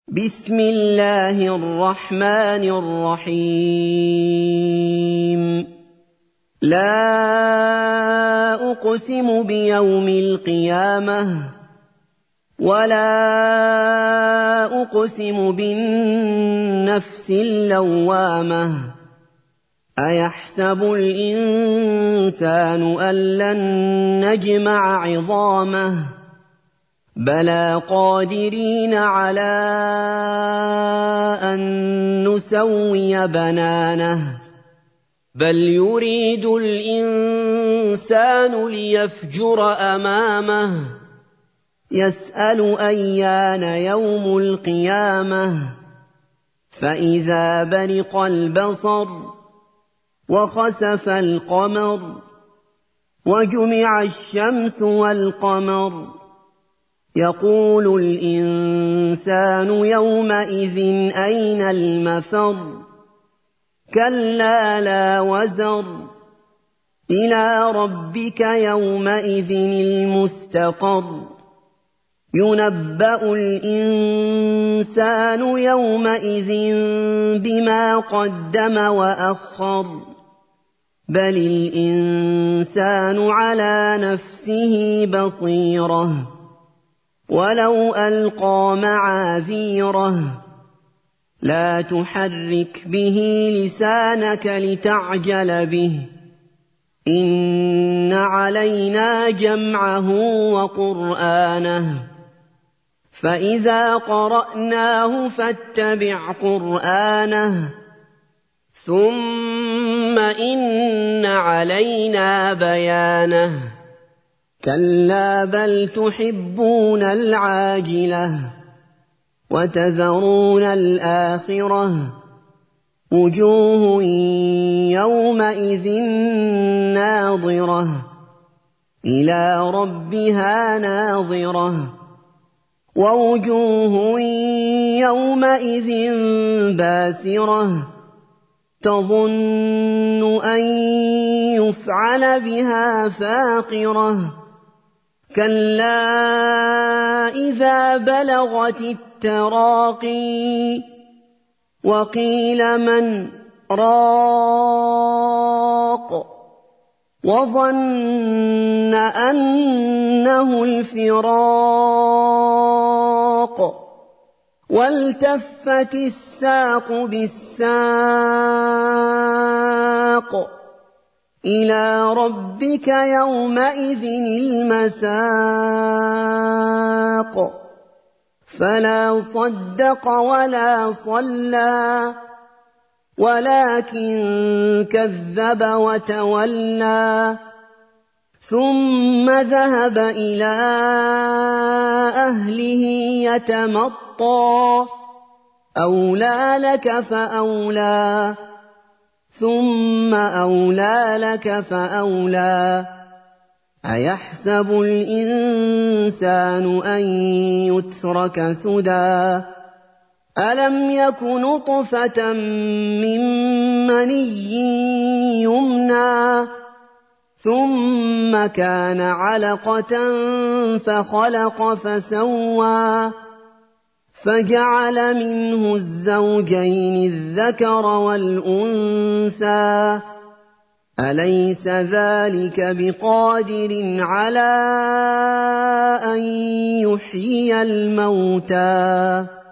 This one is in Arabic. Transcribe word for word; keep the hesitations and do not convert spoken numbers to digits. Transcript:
بسم الله الرحمن الرحيم لا أقسم بيوم القيامة ولا أقسم بالنفس اللوامة أيحسب الإنسان أن لن نجمع عظامه بلى قادرين على أن نسوي بنانه بل يريد الإنسان ليفجر أمامه يسأل أيان يوم القيامة فإذا برق البصر وخسف القمر وجمع الشمس والقمر يقول الإنسان يومئذ أين المفر كلا لا وزر إلى ربك يومئذ المستقر ينبأ الإنسان يومئذ بما قدم وأخر بل الإنسان على نفسه بصيرة ولو ألقى معاذيره لا تحرك به لسانك لتعجل به إن علينا جمعه وقرآنه فإذا قرأناه فاتبع قرآنه ثم إن علينا بيانه كلا بل تحبون العاجلة وتذرون الآخرة وجوه يومئذ ناظرة إلى ربها ناظرة ووجوه يومئذ باسرة تظن أن يفعل بها فاقرة كلا إذا بلغت التراقي وقيل من راق وظن أنه الفراق والتفت الساق بالساق إلى ربك يومئذ المساق فلا صدق ولا صلى ولكن كذب وتولى ثم ذهب إلى أهله يتمطى أولى لك فأولى ثم أولى لك فأولى أيحسب الإنسان أن يترك سدى ألم يك نطفة من مني يمنى ثم كان علقة فخلق فسوى فجعل منه الزوجين الذكر والأنثى أليس ذلك بقادر على أن يحيي الموتى